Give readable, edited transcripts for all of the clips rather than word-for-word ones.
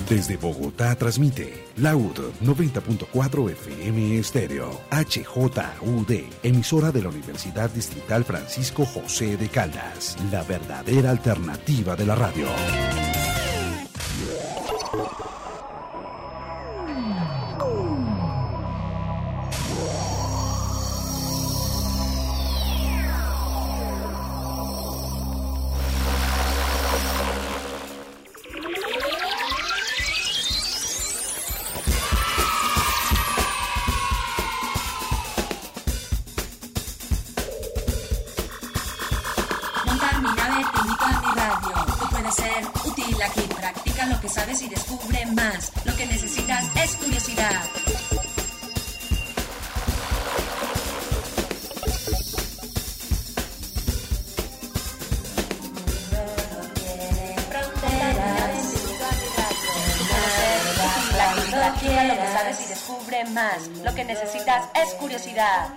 Desde Bogotá transmite Laud 90.4 FM Estéreo, HJUD, emisora de la Universidad Distrital Francisco José de Caldas, la verdadera alternativa de la radio. Y descubre más. Lo que necesitas es curiosidad. Lo que sabes y descubre más. Lo que necesitas es curiosidad.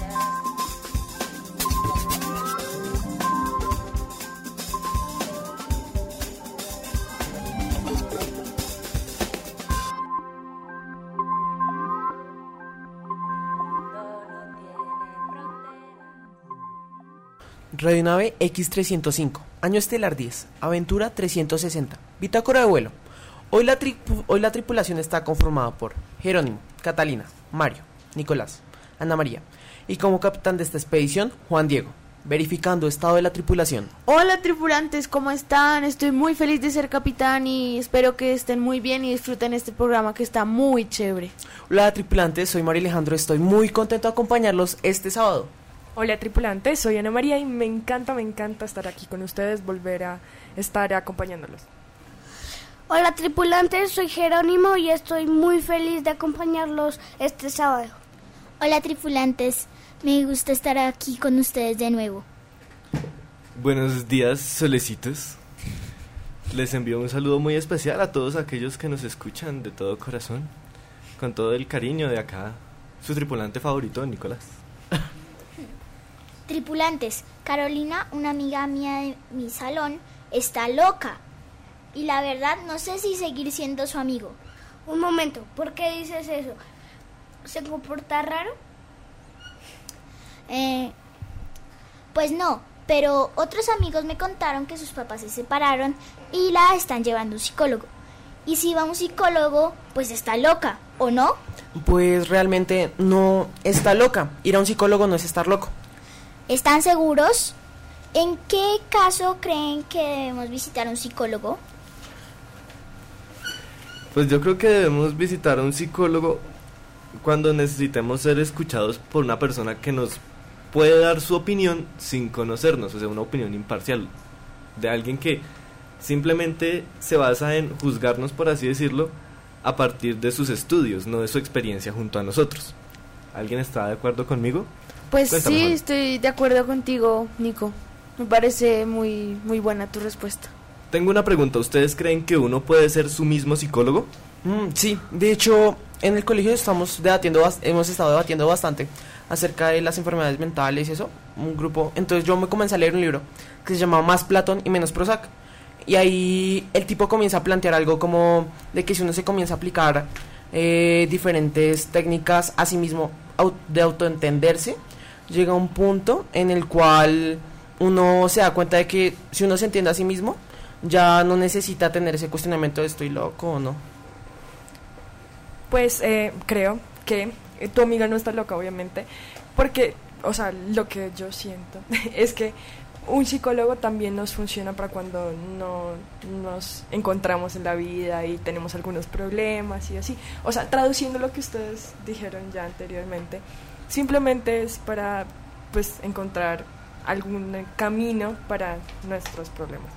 Radionave X305, año estelar 10, aventura 360, bitácora de vuelo. Hoy la tripulación está conformada por Jerónimo, Catalina, Mario, Nicolás, Ana María y como capitán de esta expedición, Juan Diego, verificando estado de la tripulación. Hola tripulantes, ¿cómo están? Estoy muy feliz de ser capitán y espero que estén muy bien y disfruten este programa que está muy chévere. Hola tripulantes, soy Mario Alejandro, estoy muy contento de acompañarlos este sábado. Hola tripulantes, soy Ana María y me encanta estar aquí con ustedes, volver a estar acompañándolos. Hola tripulantes, soy Jerónimo y estoy muy feliz de acompañarlos este sábado. Hola tripulantes, me gusta estar aquí con ustedes de nuevo. Buenos días, solecitos. Les envío un saludo muy especial a todos aquellos que nos escuchan de todo corazón, con todo el cariño de acá, su tripulante favorito, Nicolás. Tripulantes, Carolina, una amiga mía de mi salón, está loca. Y la verdad no sé si seguir siendo su amigo. Un momento, ¿por qué dices eso? ¿Se comporta raro? Pues no, pero otros amigos me contaron que sus papás se separaron y la están llevando a un psicólogo. Y si va a un psicólogo, pues está loca, ¿o no? Pues realmente no está loca. Ir a un psicólogo no es estar loco. ¿Están seguros? ¿En qué caso creen que debemos visitar a un psicólogo? Pues yo creo que debemos visitar a un psicólogo cuando necesitemos ser escuchados por una persona que nos puede dar su opinión sin conocernos, o sea, una opinión imparcial, de alguien que simplemente se basa en juzgarnos, por así decirlo, a partir de sus estudios, no de su experiencia junto a nosotros. ¿Alguien está de acuerdo conmigo? Pues Cuéntame, sí, Juan. estoy de acuerdo contigo, Nico. Me parece muy buena tu respuesta. Tengo una pregunta, ¿ustedes creen que uno puede ser su mismo psicólogo? Sí, de hecho, en el colegio hemos estado debatiendo bastante acerca de las enfermedades mentales y eso, un grupo. Entonces yo me comencé a leer un libro que se llama Más Platón y Menos Prozac. Y ahí el tipo comienza a plantear algo como de que si uno se comienza a aplicar diferentes técnicas a sí mismo de autoentenderse, llega a un punto en el cual uno se da cuenta de que si uno se entiende a sí mismo, ya no necesita tener ese cuestionamiento de estoy loco o no. Pues creo que tu amiga no está loca, obviamente, porque, o sea, lo que yo siento es que un psicólogo también nos funciona para cuando no nos encontramos en la vida y tenemos algunos problemas y así. O sea, traduciendo lo que ustedes dijeron ya anteriormente, simplemente es para, pues, encontrar algún camino para nuestros problemas.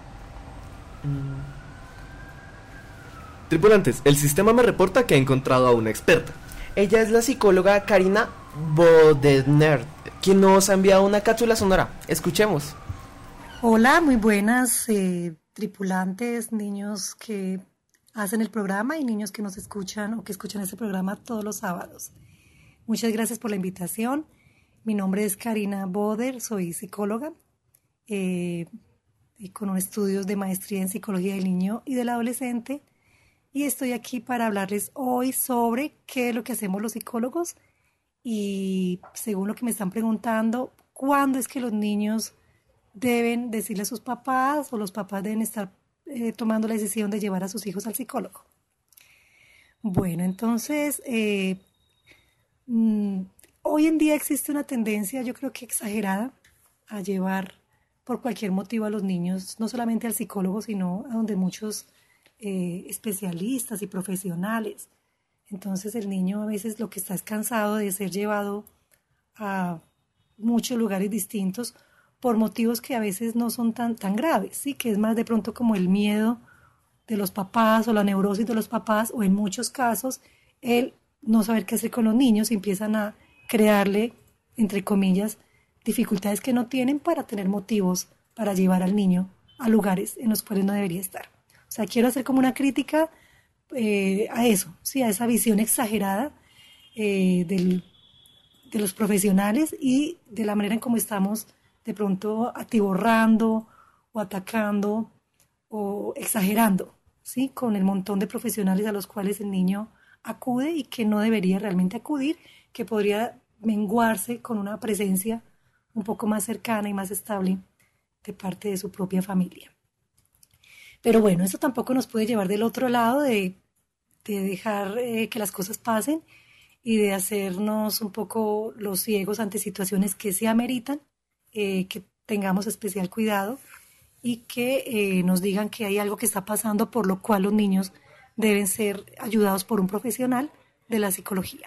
Tripulantes, el sistema me reporta que ha encontrado a una experta. Ella es la psicóloga Karina Bodenner, quien nos ha enviado una cápsula sonora. Escuchemos. Hola, muy buenas tripulantes, niños que hacen el programa y niños que nos escuchan o que escuchan este programa todos los sábados. Muchas gracias por la invitación. Mi nombre es Karina Boder, soy psicóloga y con estudios de maestría en psicología del niño y del adolescente. y estoy aquí para hablarles hoy sobre qué es lo que hacemos los psicólogos y, según lo que me están preguntando, cuándo es que los niños deben decirle a sus papás o los papás deben estar tomando la decisión de llevar a sus hijos al psicólogo. Bueno, entonces, hoy en día existe una tendencia, yo creo que exagerada, a llevar por cualquier motivo a los niños, no solamente al psicólogo, sino a donde muchos especialistas y profesionales. Entonces el niño a veces lo que está es cansado de ser llevado a muchos lugares distintos por motivos que a veces no son tan graves, ¿sí? Que es más de pronto como el miedo de los papás o la neurosis de los papás, o en muchos casos el no saber qué hacer con los niños y empiezan a crearle, entre comillas, dificultades que no tienen para tener motivos para llevar al niño a lugares en los cuales no debería estar. O sea, quiero hacer como una crítica a eso, ¿sí? A esa visión exagerada de los profesionales y de la manera en cómo estamos de pronto atiborrando o atacando o exagerando, ¿sí? Con el montón de profesionales a los cuales el niño acude y que no debería realmente acudir, que podría menguarse con una presencia un poco más cercana y más estable de parte de su propia familia. Pero bueno, eso tampoco nos puede llevar del otro lado de dejar que las cosas pasen y de hacernos un poco los ciegos ante situaciones que se ameritan, que tengamos especial cuidado y que nos digan que hay algo que está pasando por lo cual los niños deben ser ayudados por un profesional de la psicología.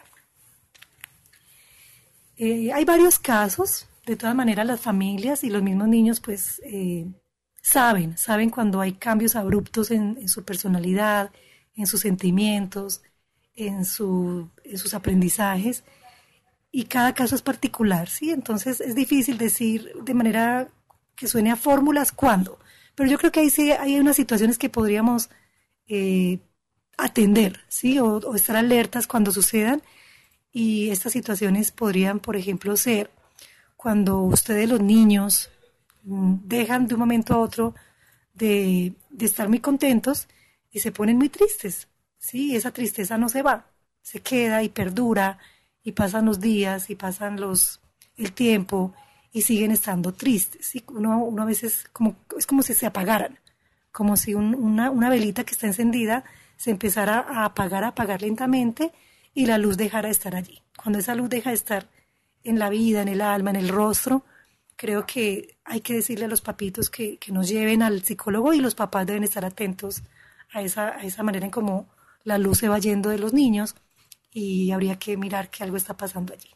Hay varios casos. De todas maneras, las familias y los mismos niños pues saben cuando hay cambios abruptos en su personalidad, en sus sentimientos, en sus aprendizajes, y cada caso es particular, ¿sí? Entonces es difícil decir de manera que suene a fórmulas cuándo, pero yo creo que ahí sí hay unas situaciones que podríamos atender, ¿sí? O estar alertas cuando sucedan, y estas situaciones podrían, por ejemplo, ser cuando ustedes, los niños, dejan de un momento a otro de estar muy contentos y se ponen muy tristes, ¿sí? Esa tristeza no se va, se queda y perdura, y pasan los días y pasan el tiempo y siguen estando tristes, ¿sí? Uno a veces es como si se apagaran, como si una velita que está encendida se empezara a apagar lentamente y la luz dejara de estar allí. Cuando esa luz deja de estar en la vida, en el alma, en el rostro, creo que hay que decirle a los papitos que nos lleven al psicólogo, y los papás deben estar atentos a esa manera en cómo la luz se va yendo de los niños, y habría que mirar que algo está pasando allí.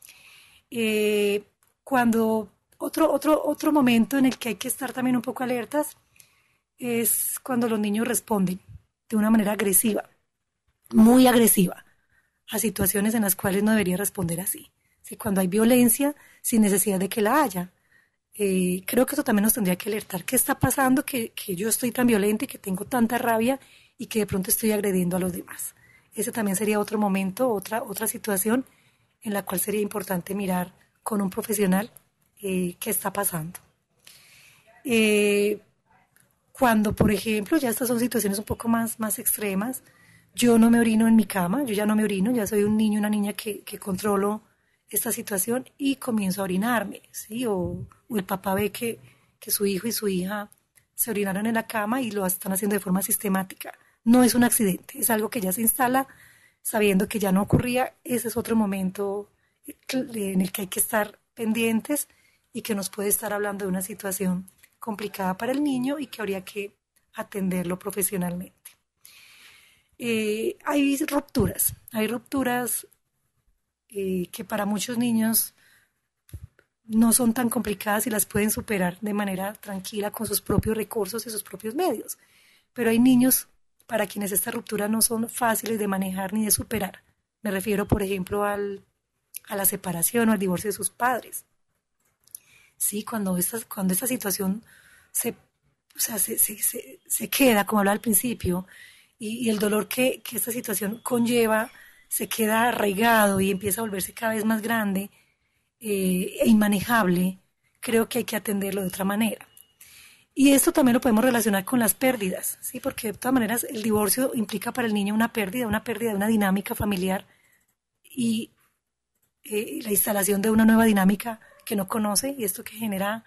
Cuando otro momento en el que hay que estar también un poco alertas es cuando los niños responden de una manera agresiva, muy agresiva, a situaciones en las cuales no debería responder así. ¿Sí? Cuando hay violencia sin necesidad de que la haya. Creo que eso también nos tendría que alertar. ¿Qué está pasando que yo estoy tan violenta y que tengo tanta rabia y que de pronto estoy agrediendo a los demás? Ese también sería otro momento, otra situación en la cual sería importante mirar con un profesional qué está pasando. Cuando, por ejemplo, ya estas son situaciones un poco más extremas, yo no me orino en mi cama, yo ya no me orino, ya soy un niño, una niña que controlo esta situación y comienzo a orinarme, ¿sí? O el papá ve que su hijo y su hija se orinaron en la cama y lo están haciendo de forma sistemática. No es un accidente, es algo que ya se instala sabiendo que ya no ocurría. Ese es otro momento en el que hay que estar pendientes y que nos puede estar hablando de una situación complicada para el niño y que habría que atenderlo profesionalmente. Hay rupturas que para muchos niños no son tan complicadas y las pueden superar de manera tranquila con sus propios recursos y sus propios medios. Pero hay niños para quienes estas rupturas no son fáciles de manejar ni de superar. Me refiero, por ejemplo, a la separación o al divorcio de sus padres. Sí, cuando esta situación se queda, como hablaba al principio, y el dolor que esta situación conlleva se queda arraigado y empieza a volverse cada vez más grande e inmanejable, creo que hay que atenderlo de otra manera. Y esto también lo podemos relacionar con las pérdidas, ¿sí? Porque de todas maneras el divorcio implica para el niño una pérdida de una dinámica familiar y la instalación de una nueva dinámica que no conoce, y esto que genera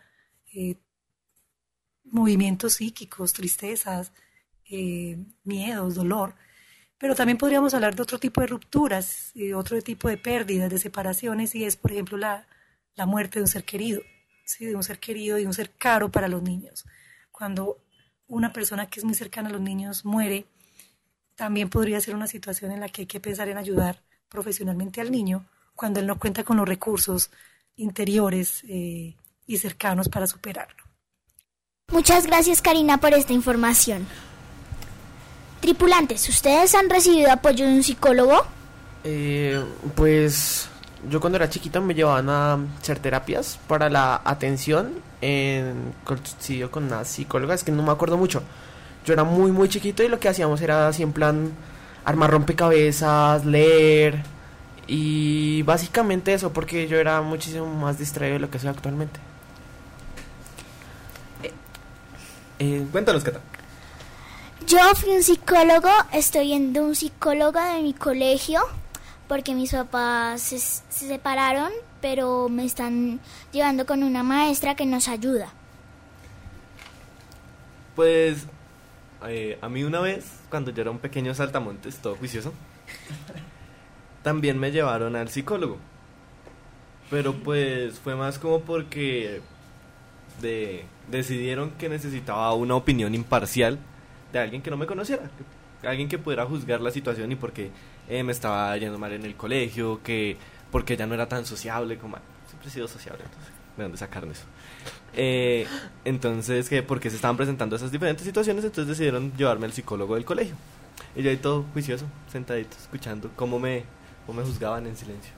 movimientos psíquicos, tristezas, miedos, dolor. Pero también podríamos hablar de otro tipo de rupturas, otro tipo de pérdidas, de separaciones, y es, por ejemplo, la muerte de un ser querido, ¿sí? De un ser querido y un ser caro para los niños. Cuando una persona que es muy cercana a los niños muere, también podría ser una situación en la que hay que pensar en ayudar profesionalmente al niño cuando él no cuenta con los recursos interiores y cercanos para superarlo. Muchas gracias, Karina, por esta información. Tripulantes, ¿ustedes han recibido apoyo de un psicólogo? Pues yo cuando era chiquita me llevaban a hacer terapias para la atención en coincidió con una psicóloga, es que no me acuerdo mucho. Yo era muy muy chiquito y lo que hacíamos era así en plan armar rompecabezas, leer y básicamente eso, porque yo era muchísimo más distraído de lo que soy actualmente. Cuéntanos, Cata. Yo fui un psicólogo, estoy yendo a un psicólogo de mi colegio porque mis papás se separaron, pero me están llevando con una maestra que nos ayuda. Pues a mí una vez, cuando yo era un pequeño saltamontes, todo juicioso, también me llevaron al psicólogo. Pero pues fue más como porque decidieron que necesitaba una opinión imparcial de alguien que no me conociera, alguien que pudiera juzgar la situación y por qué me estaba yendo mal en el colegio, que porque ya no era tan sociable como siempre he sido sociable, entonces de dónde sacaron eso. Entonces que porque se estaban presentando esas diferentes situaciones, entonces decidieron llevarme al psicólogo del colegio y yo ahí todo juicioso, sentadito, escuchando cómo me juzgaban en silencio.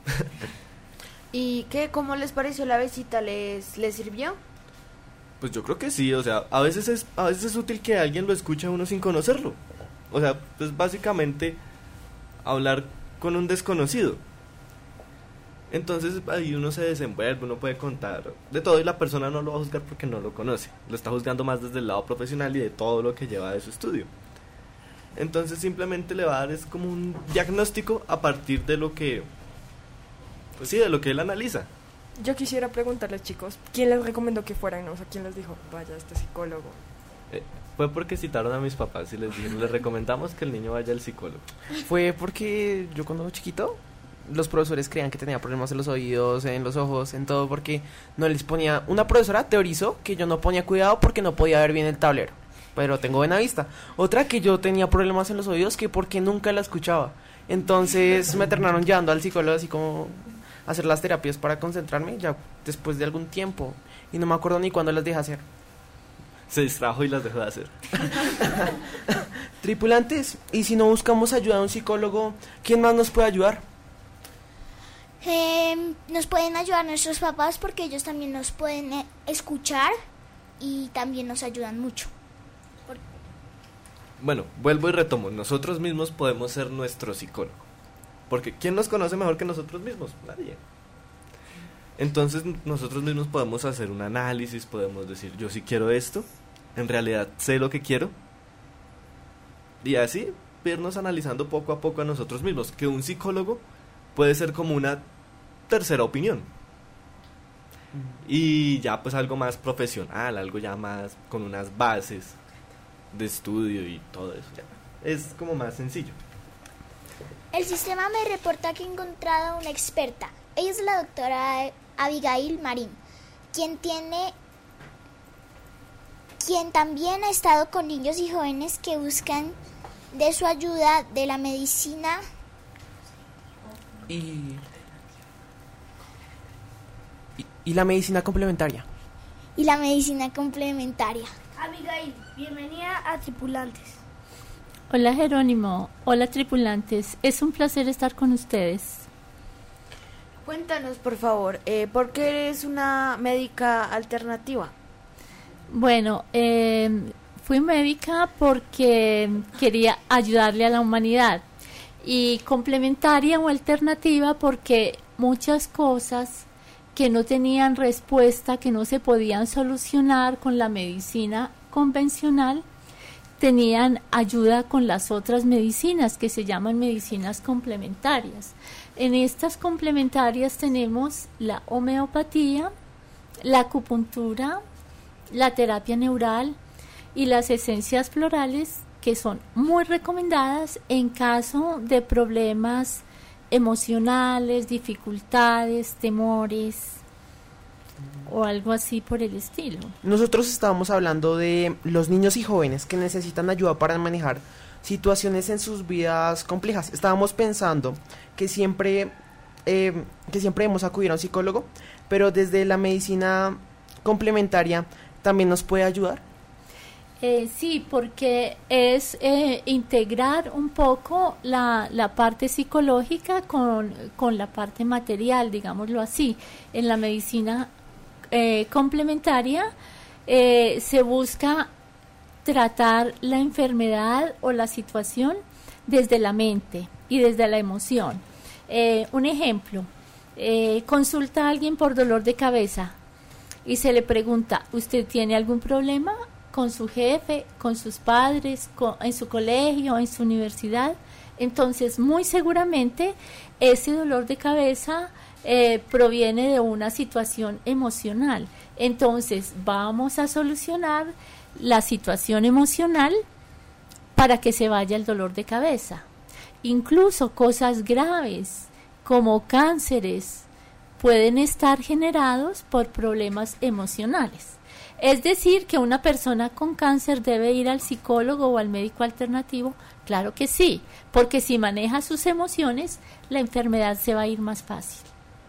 ¿Y cómo les pareció la visita? ¿Les sirvió? Pues yo creo que sí, o sea, a veces es útil que alguien lo escuche a uno sin conocerlo. O sea, pues básicamente hablar con un desconocido. Entonces ahí uno se desenvuelve, uno puede contar de todo y la persona no lo va a juzgar porque no lo conoce. Lo está juzgando más desde el lado profesional y de todo lo que lleva de su estudio. Entonces simplemente le va a dar es como un diagnóstico a partir de lo que, pues sí, de lo que él analiza. Yo quisiera preguntarles, chicos, ¿quién les recomendó que fueran? O sea, ¿quién les dijo, vaya a este psicólogo? Fue porque citaron a mis papás y les dijeron, les recomendamos que el niño vaya al psicólogo. Fue porque yo cuando era chiquito, los profesores creían que tenía problemas en los oídos, en los ojos, en todo, porque no les ponía... Una profesora teorizó que yo no ponía cuidado porque no podía ver bien el tablero, pero tengo buena vista. Otra que yo tenía problemas en los oídos que porque nunca la escuchaba. Entonces me terminaron llevando al psicólogo así como... hacer las terapias para concentrarme ya después de algún tiempo y no me acuerdo ni cuándo las dejé hacer. Se distrajo y las dejó de hacer. Tripulantes, y si no buscamos ayuda de un psicólogo, ¿quién más nos puede ayudar? Nos pueden ayudar nuestros papás porque ellos también nos pueden escuchar y también nos ayudan mucho. Bueno, vuelvo y retomo, nosotros mismos podemos ser nuestro psicólogo. Porque ¿quién nos conoce mejor que nosotros mismos? Nadie. Entonces nosotros mismos podemos hacer un análisis, podemos decir, yo sí quiero esto, en realidad sé lo que quiero. Y así irnos analizando poco a poco a nosotros mismos, que un psicólogo puede ser como una tercera opinión. Y ya pues algo más profesional, algo ya más con unas bases de estudio y todo eso. Ya es como más sencillo. El sistema me reporta que he encontrado a una experta. Ella es la doctora Abigail Marín, quien también ha estado con niños y jóvenes que buscan de su ayuda de la medicina y la medicina complementaria. Y la medicina complementaria. Abigail, bienvenida a Tripulantes. Hola Jerónimo, hola tripulantes, es un placer estar con ustedes. Cuéntanos, por favor, ¿por qué eres una médica alternativa? Bueno, fui médica porque quería ayudarle a la humanidad y complementaria o alternativa porque muchas cosas que no tenían respuesta, que no se podían solucionar con la medicina convencional, tenían ayuda con las otras medicinas que se llaman medicinas complementarias. En estas complementarias tenemos la homeopatía, la acupuntura, la terapia neural y las esencias florales, que son muy recomendadas en caso de problemas emocionales, dificultades, temores o algo así por el estilo. Nosotros estábamos hablando de los niños y jóvenes que necesitan ayuda para manejar situaciones en sus vidas complejas. Estábamos pensando que siempre debemos acudir a un psicólogo, pero desde la medicina complementaria también nos puede ayudar. Sí, porque es integrar un poco la parte psicológica con la parte material, digámoslo así. En la medicina complementaria se busca tratar la enfermedad o la situación desde la mente y desde la emoción. Un ejemplo, consulta a alguien por dolor de cabeza y se le pregunta, ¿usted tiene algún problema con su jefe, con sus padres, en su colegio, en su universidad? Entonces, muy seguramente ese dolor de cabeza proviene de una situación emocional. Entonces, vamos a solucionar la situación emocional para que se vaya el dolor de cabeza. Incluso cosas graves como cánceres pueden estar generados por problemas emocionales. Es decir, que una persona con cáncer debe ir al psicólogo o al médico alternativo. Claro que sí, porque si maneja sus emociones, la enfermedad se va a ir más fácil.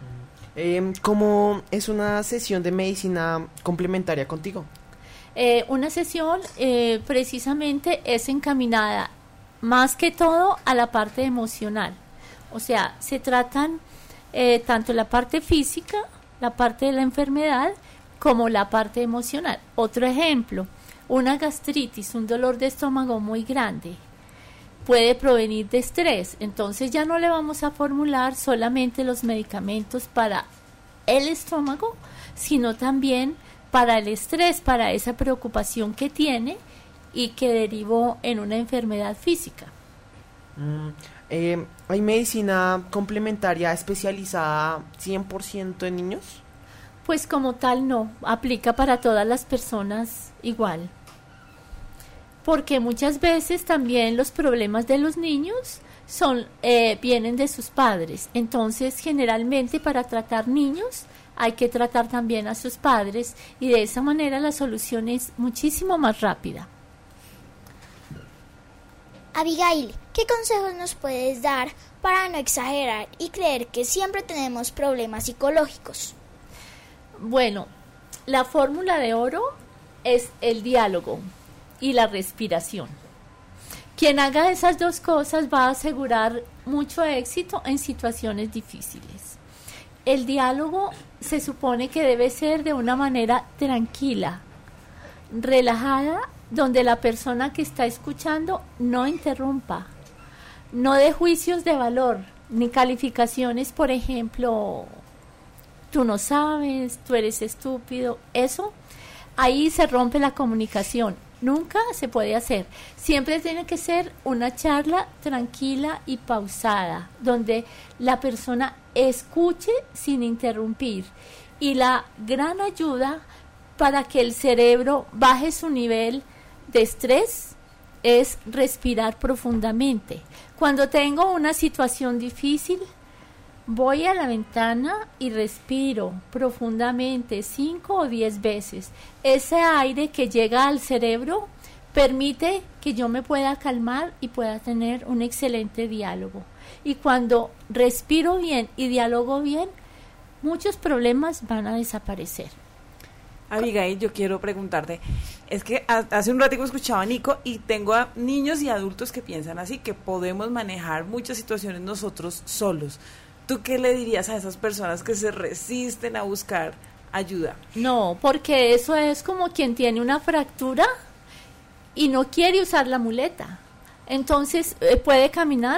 ¿Cómo es una sesión de medicina complementaria contigo? Una sesión precisamente es encaminada más que todo a la parte emocional. O sea, se tratan tanto la parte física, la parte de la enfermedad, como la parte emocional. Otro ejemplo, una gastritis, un dolor de estómago muy grande, puede provenir de estrés. Entonces ya no le vamos a formular solamente los medicamentos para el estómago, sino también para el estrés, para esa preocupación que tiene y que derivó en una enfermedad física. ¿Hay medicina complementaria especializada 100% en niños? Pues como tal no, aplica para todas las personas igual. Porque muchas veces también los problemas de los niños vienen de sus padres. Entonces, generalmente para tratar niños hay que tratar también a sus padres y de esa manera la solución es muchísimo más rápida. Abigail, ¿qué consejos nos puedes dar para no exagerar y creer que siempre tenemos problemas psicológicos? Bueno, la fórmula de oro es el diálogo y la respiración. Quien haga esas dos cosas va a asegurar mucho éxito en situaciones difíciles. El diálogo se supone que debe ser de una manera tranquila, relajada, donde la persona que está escuchando no interrumpa, no dé juicios de valor, ni calificaciones, por ejemplo, tú no sabes, tú eres estúpido, eso, ahí se rompe la comunicación, nunca se puede hacer. Siempre tiene que ser una charla tranquila y pausada, donde la persona escuche sin interrumpir. Y la gran ayuda para que el cerebro baje su nivel de estrés es respirar profundamente. Cuando tengo una situación difícil, voy a la ventana y respiro profundamente 5 o 10 veces. Ese aire que llega al cerebro permite que yo me pueda calmar y pueda tener un excelente diálogo. Y cuando respiro bien y dialogo bien, muchos problemas van a desaparecer. Abigail, yo quiero preguntarte, es que hace un ratico escuchaba a Nico y tengo a niños y adultos que piensan así, que podemos manejar muchas situaciones nosotros solos. ¿Tú qué le dirías a esas personas que se resisten a buscar ayuda? No, porque eso es como quien tiene una fractura y no quiere usar la muleta. Entonces puede caminar,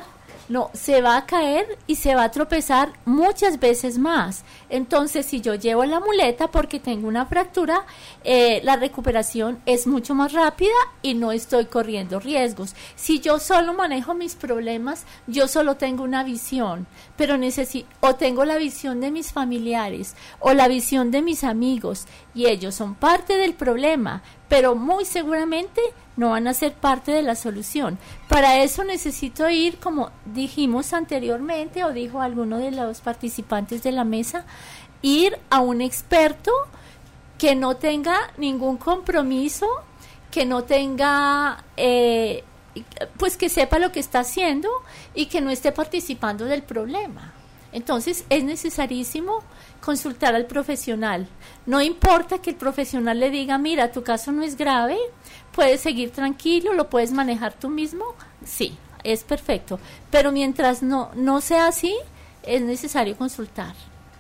No, se va a caer y se va a tropezar muchas veces más. Entonces, si yo llevo la muleta porque tengo una fractura, la recuperación es mucho más rápida y no estoy corriendo riesgos. Si yo solo manejo mis problemas, yo solo tengo una visión, pero o tengo la visión de mis familiares o la visión de mis amigos y ellos son parte del problema, pero muy seguramente no van a ser parte de la solución. Para eso necesito ir, como dijimos anteriormente, o dijo alguno de los participantes de la mesa, ir a un experto que no tenga ningún compromiso, que no tenga, pues que sepa lo que está haciendo y que no esté participando del problema. Entonces es necesarísimo consultar al profesional. No importa que el profesional le diga, mira, tu caso no es grave, puedes seguir tranquilo, lo puedes manejar tú mismo. Sí, es perfecto. Pero mientras no sea así, es necesario consultar.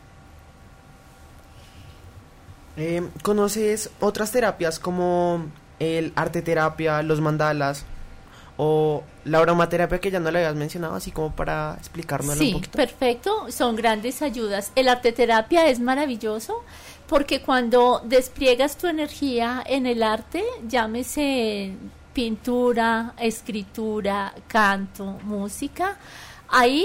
¿Conoces otras terapias como el arte terapia, los mandalas o la aromaterapia que ya no le habías mencionado, así como para explicármelo un poquito? Sí, perfecto, son grandes ayudas. El arte terapia es maravilloso porque cuando despliegas tu energía en el arte, llámese pintura, escritura, canto, música, ahí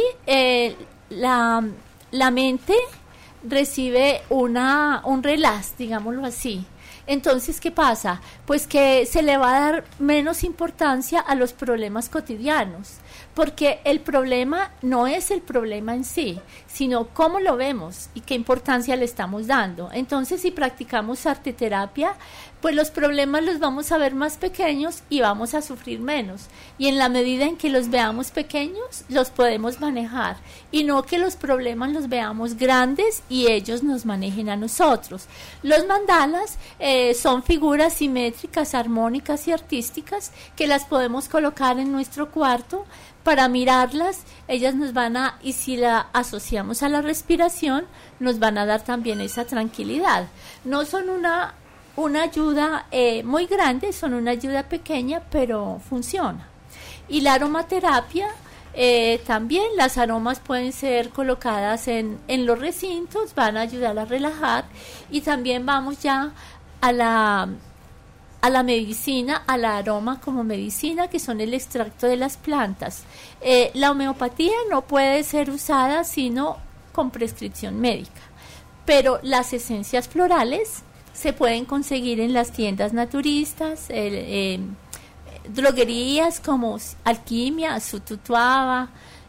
la mente recibe un relax, digámoslo así. Entonces, ¿qué pasa? Pues que se le va a dar menos importancia a los problemas cotidianos, porque el problema no es el problema en sí, sino cómo lo vemos y qué importancia le estamos dando. Entonces, si practicamos arteterapia, pues los problemas los vamos a ver más pequeños y vamos a sufrir menos. Y en la medida en que los veamos pequeños, los podemos manejar. Y no que los problemas los veamos grandes y ellos nos manejen a nosotros. Los mandalas son figuras simétricas, armónicas y artísticas que las podemos colocar en nuestro cuarto para mirarlas. Ellas nos van a, y si la asociamos a la respiración, nos van a dar también esa tranquilidad. No son una ayuda muy grande, son una ayuda pequeña, pero funciona. Y la aromaterapia, también las aromas pueden ser colocadas en los recintos, van a ayudar a relajar. Y también vamos ya a la medicina, a la aroma como medicina, que son el extracto de las plantas. La homeopatía no puede ser usada sino con prescripción médica, pero las esencias florales se pueden conseguir en las tiendas naturistas, droguerías como Alquimia, Sututuaba,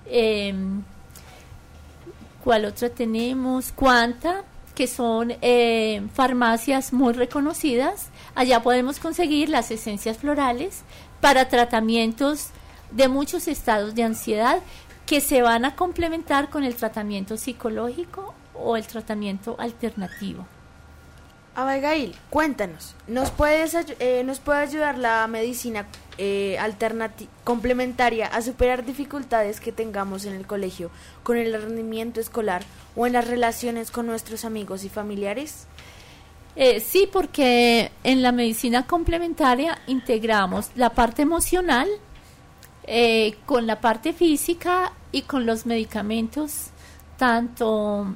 ¿cuál otra tenemos? Cuanta, que son farmacias muy reconocidas. Allá podemos conseguir las esencias florales para tratamientos de muchos estados de ansiedad que se van a complementar con el tratamiento psicológico o el tratamiento alternativo. Abigail, cuéntanos, ¿nos puede ayudar la medicina complementaria a superar dificultades que tengamos en el colegio, con el rendimiento escolar o en las relaciones con nuestros amigos y familiares? Sí, porque en la medicina complementaria integramos la parte emocional con la parte física y con los medicamentos, tanto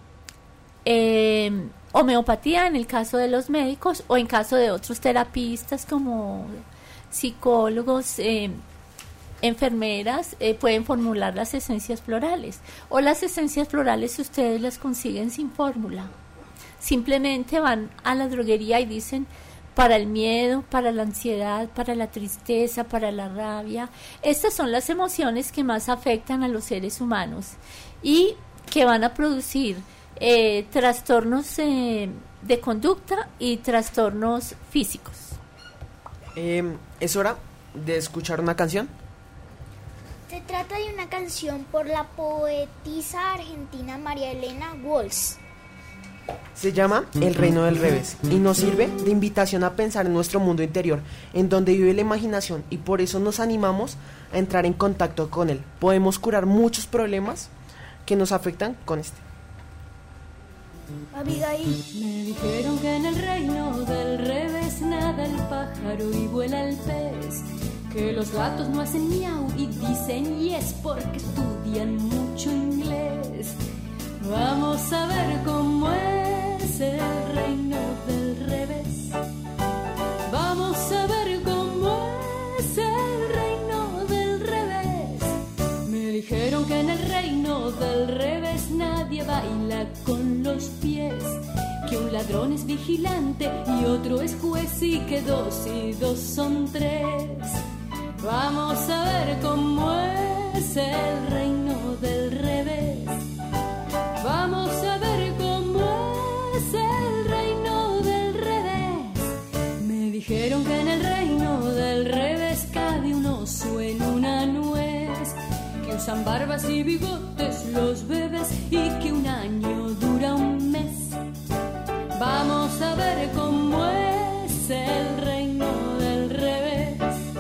homeopatía en el caso de los médicos o en caso de otros terapistas como psicólogos, enfermeras, pueden formular las esencias florales, o las esencias florales ustedes las consiguen sin fórmula. Simplemente van a la droguería y dicen para el miedo, para la ansiedad, para la tristeza, para la rabia. Estas son las emociones que más afectan a los seres humanos y que van a producir trastornos de conducta y trastornos físicos. ¿Es hora de escuchar una canción? Se trata de una canción por la poetisa argentina María Elena Walsh. Se llama El Reino del Revés y nos sirve de invitación a pensar en nuestro mundo interior, en donde vive la imaginación, y por eso nos animamos a entrar en contacto con él. Podemos curar muchos problemas que nos afectan con este. Abigail. Me dijeron que en el reino del revés nada el pájaro y vuela el pez, que los gatos no hacen miau y dicen yes porque estudian mucho inglés. Vamos a ver cómo es el reino del revés. Vamos a ver cómo es el reino del revés. Me dijeron que en el reino del revés nadie baila con los pies, que un ladrón es vigilante y otro es juez y que 2 y 2 son 3. Vamos a ver cómo es el reino del revés. Vamos a ver cómo es el reino del revés. Me dijeron que en el reino del revés cabe un oso en una nuez, que usan barbas y bigotes los bebés y que un año dura un mes. Vamos a ver cómo es el reino del revés.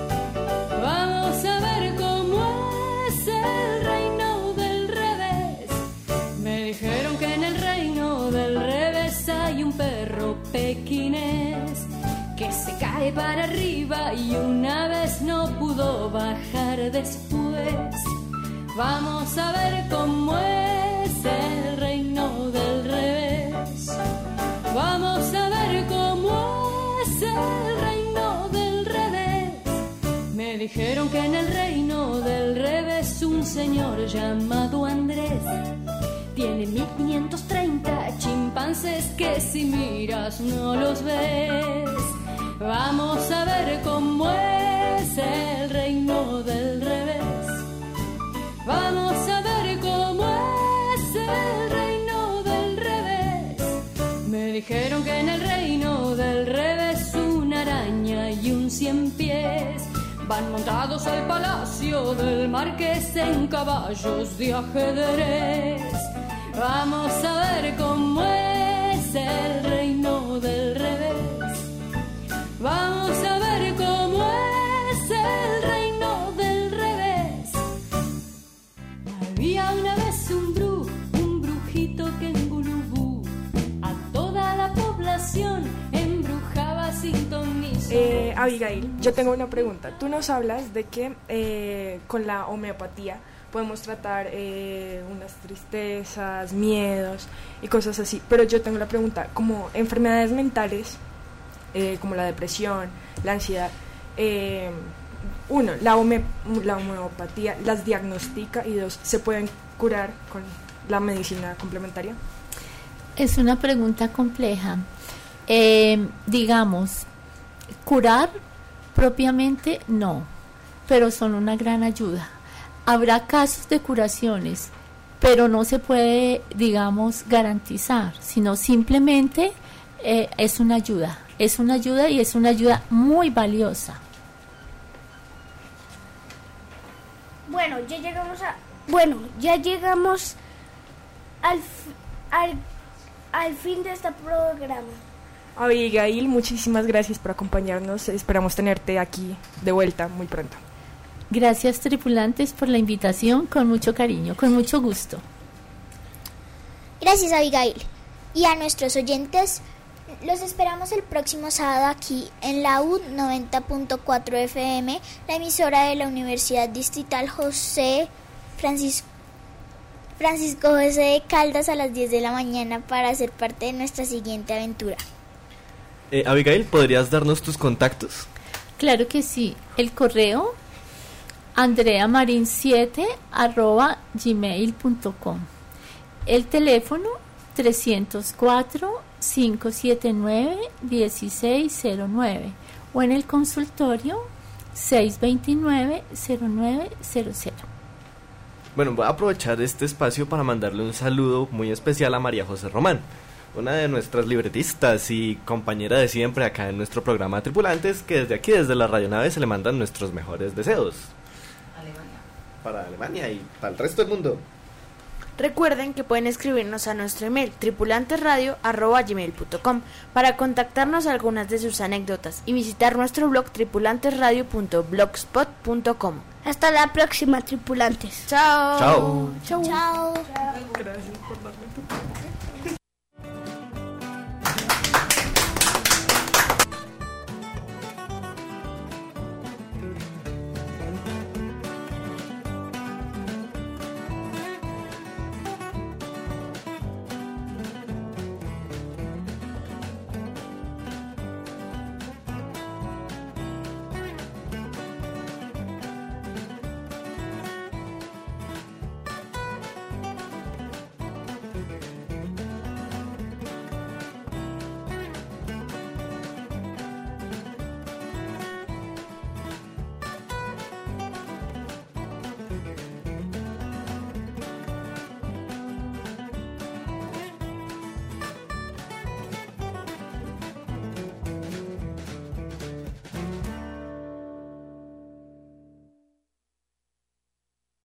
Vamos a ver cómo es el reino del revés. Me dijeron que en el reino del revés hay un perro pequinés que se cae para arriba y una vez no pudo bajar después. Vamos a ver cómo es el reino del revés. Vamos a ver cómo es el reino del revés. Me dijeron que en el reino del revés un señor llamado Andrés tiene 1530 chimpancés que si miras no los ves. Vamos a ver cómo es el reino del revés. Vamos a ver cómo es el reino del revés. Me dijeron que en el reino del revés una araña y un 100 pies van montados al palacio del marqués en caballos de ajedrez. Vamos a ver cómo es el reino del revés. Vamos a ver cómo es el reino del revés. Había una vez un brujito que en Gulubú a toda la población embrujaba sin ton ni son. Abigail, yo tengo una pregunta. Tú nos hablas de que con la homeopatía podemos tratar unas tristezas, miedos y cosas así, pero yo tengo la pregunta, como enfermedades mentales, como la depresión, la ansiedad, uno, la homeopatía las diagnostica y 2, ¿se pueden curar con la medicina complementaria? Es una pregunta compleja. Digamos, curar propiamente no, pero son una gran ayuda. Habrá casos de curaciones, pero no se puede, digamos, garantizar, sino simplemente es una ayuda y es una ayuda muy valiosa. Bueno, ya llegamos al fin de este programa. Abigail, muchísimas gracias por acompañarnos. Esperamos tenerte aquí de vuelta muy pronto. Gracias, tripulantes, por la invitación, con mucho cariño, con mucho gusto. Gracias, Abigail. Y a nuestros oyentes, los esperamos el próximo sábado aquí en la UD 90.4 FM, la emisora de la Universidad Distrital Francisco José de Caldas, a las 10 de la mañana para ser parte de nuestra siguiente aventura. Abigail, ¿podrías darnos tus contactos? Claro que sí. El correo andreamarin7@gmail.com. El teléfono 304-579-1609 o en el consultorio 629-0900. Bueno, voy a aprovechar este espacio para mandarle un saludo muy especial a María José Román, una de nuestras libretistas y compañera de siempre acá en nuestro programa Tripulantes, que desde aquí, desde la Radionave, se le mandan nuestros mejores deseos. Para Alemania y para el resto del mundo. Recuerden que pueden escribirnos a nuestro email tripulantesradio@gmail.com para contarnos algunas de sus anécdotas y visitar nuestro blog tripulantesradio.blogspot.com. Hasta la próxima, tripulantes. Chao. Chao. Chao. Gracias por darme tu